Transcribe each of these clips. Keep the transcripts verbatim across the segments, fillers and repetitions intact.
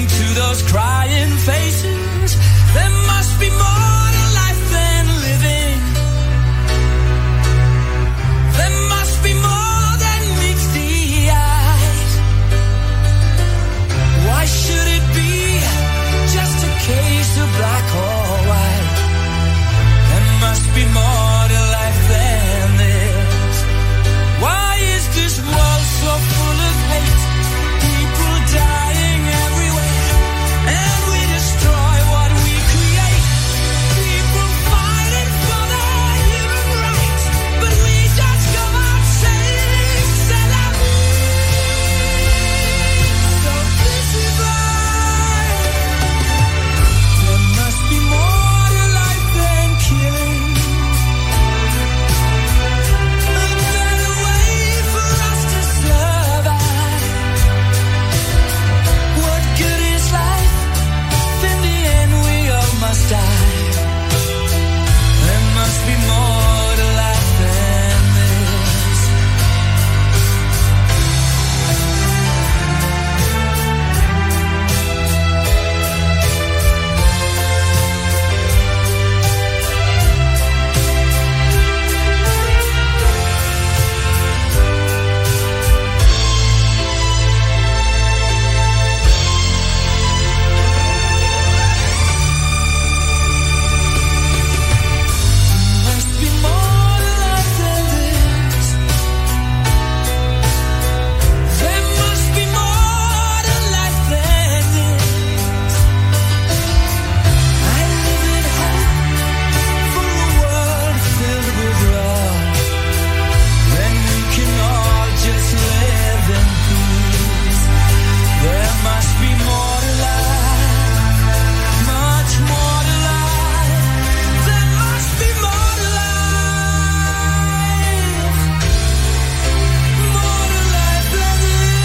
to those crying faces. There must be more to life than living. There must be more than meets the eyes. Why should it be just a case of black or white? There must be more to life than this. Why is this world so full of hate? People dying everywhere, and we destroy what we create. People fighting for their human rights, but we just come out saying, c'est la vie. So this is life. There must be more to life than killing. A better way for us to survive. What good is life? In the end we all must die. There must be more to life than this. Must be more to life than this. There must be more to life than this. I live in hope for a world filled with love. Then we can all just live in peace. There must be more to life, much more to life. There must be more to life, more to life than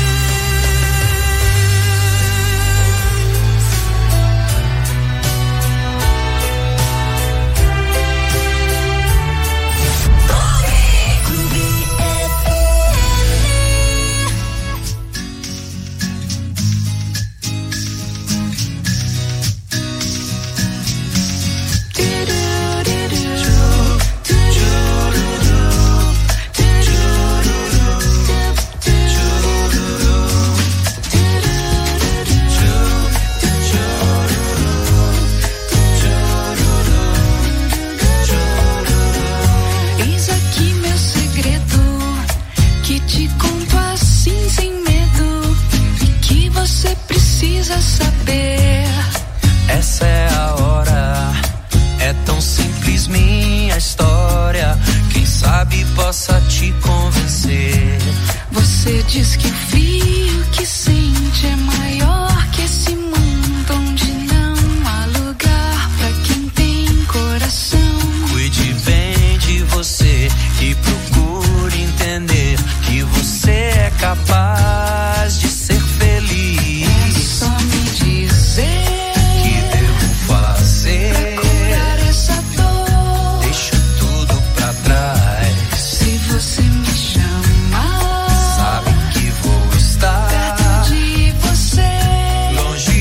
Eis aqui meu segredo, que te conto assim sem medo, e que você precisa saber. Essa é a hora, é tão simples minha história. Quem sabe possa te convencer. Você diz que o frio que sente é maior que esse mundo onde não há lugar pra quem tem coração. Cuide bem de você e procure entender que você é capaz de ser feliz. É só me dizer Que devo fazer? pra curar essa dor. Deixo tudo pra trás. Se você me chamar, Sabe que vou estar perto de você, longe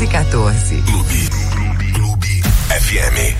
quatorze. Clube, Clube, Clube F M.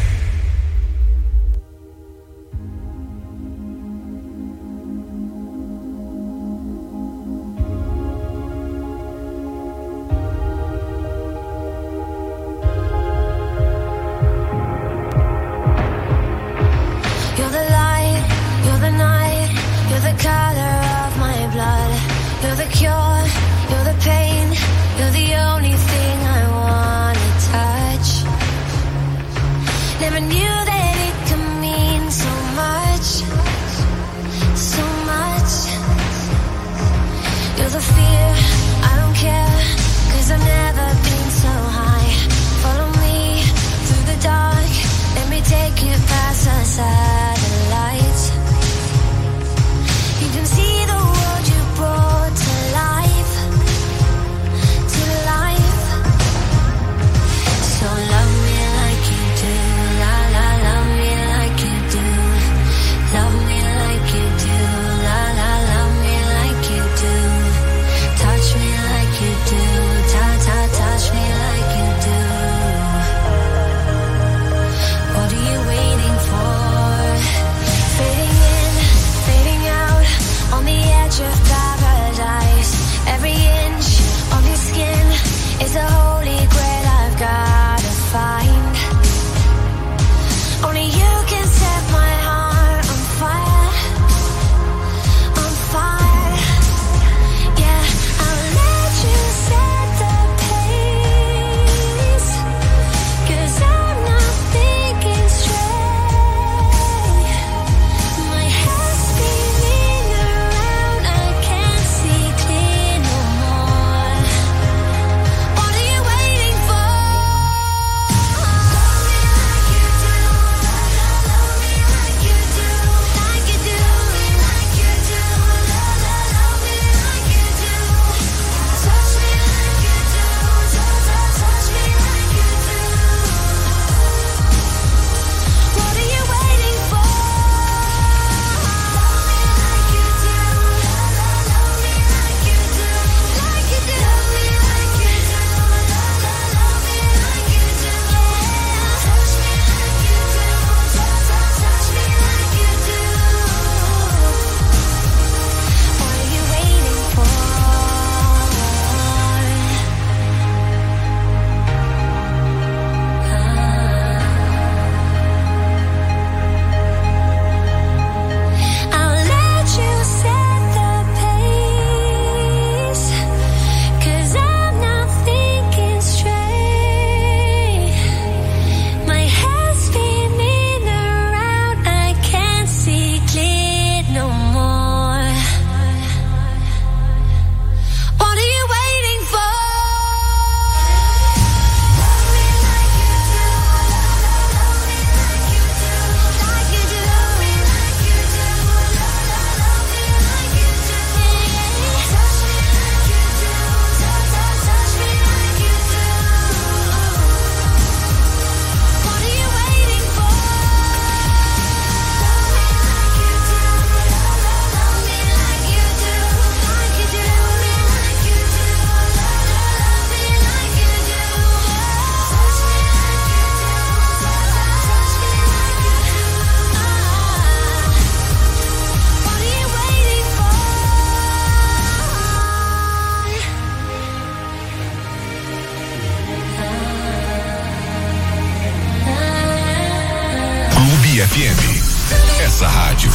F M. Essa rádio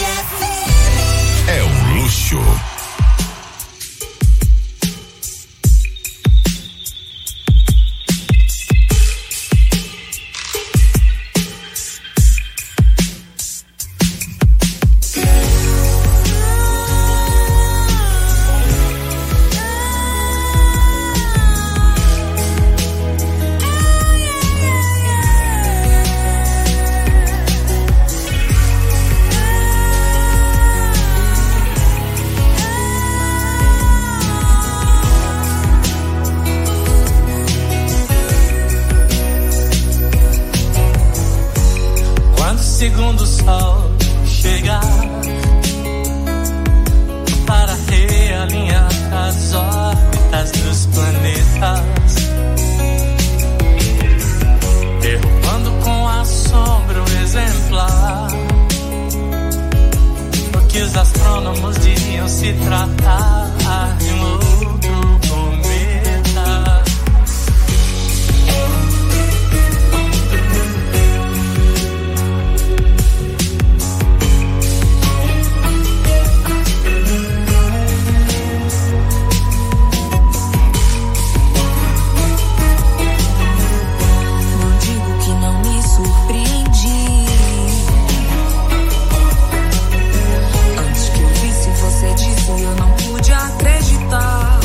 é um luxo. Oh, se tratar de um outro cometa. Não digo que não me surpreendi. Antes que eu visse você disse, eu não pude acreditar.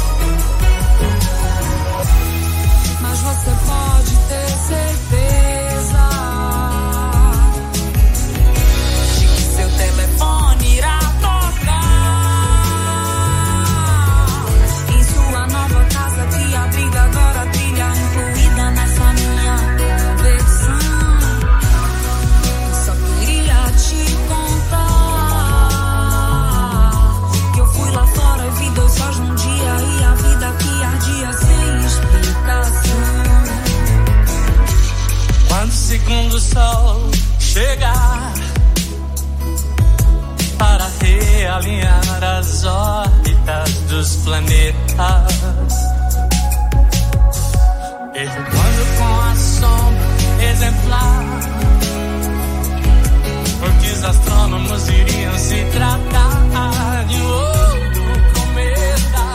Mas você pode ter certeza de que seu telefone irá tocar em sua nova casa que abriga agora a trilha incluída nessa minha conversão. Eu só queria te contar que eu fui lá fora e vi dois sóis num dia e a vida que ardia sem explicação. Quando o segundo sol chegar para realinhar as órbitas dos planetas, quando com a sombra exemplar, porque os astrônomos iriam se tratar de um outro cometa.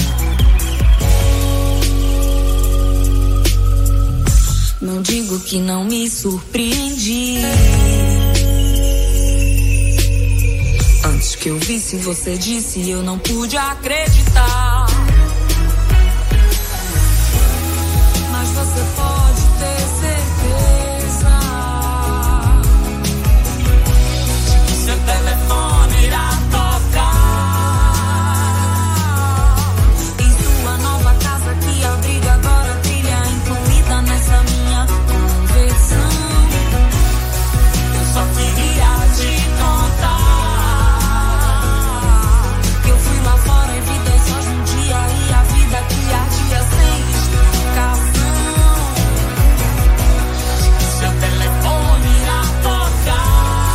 Não digo que não me surpreendi. Antes que eu visse você disse, eu não pude acreditar. Mas você pode ter certeza de que seu telefone irá tocar em sua nova casa que abriga agora a trilha incluída nessa minha conversão. Eu só queria te contar Que eu fui lá fora e vi dois sóis num dia e a vida que ardia sem explicação. seu telefone irá tocar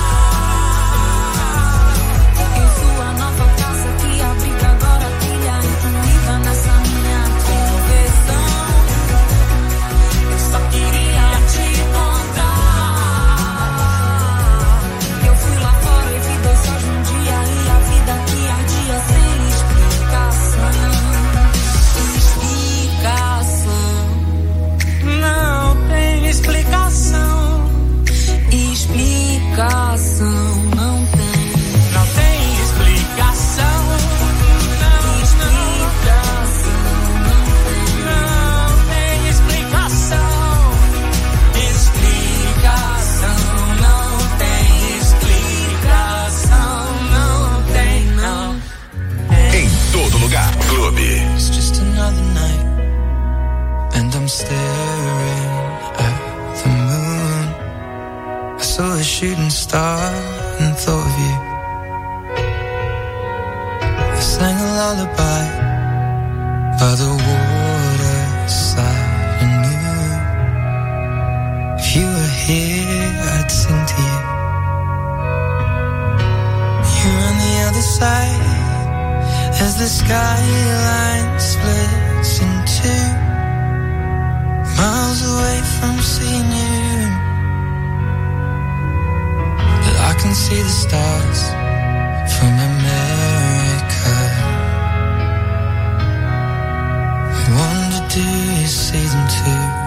Em sua nova casa que abriga agora a trilha incluída nessa minha conversão. Eu só queria te contar Que eu fui lá fora e vi dois sóis num dia e a vida que ardia sem explicação. Explicação. não tem explicação. Explicação não tem. Não tem explicação. Não, Explicação não tem. Explicação não tem explicação. Não tem, não. Em todo lugar. Clube. It's just another night, and I'm staring at the moon. I saw a shooting star and thought of you. I sang a lullaby by the waterside and knew if you were here, I'd sing to you. You're on the other side as the skyline splits in two, miles away from seeing you. But I can see the stars from America. I wonder, do you see them too?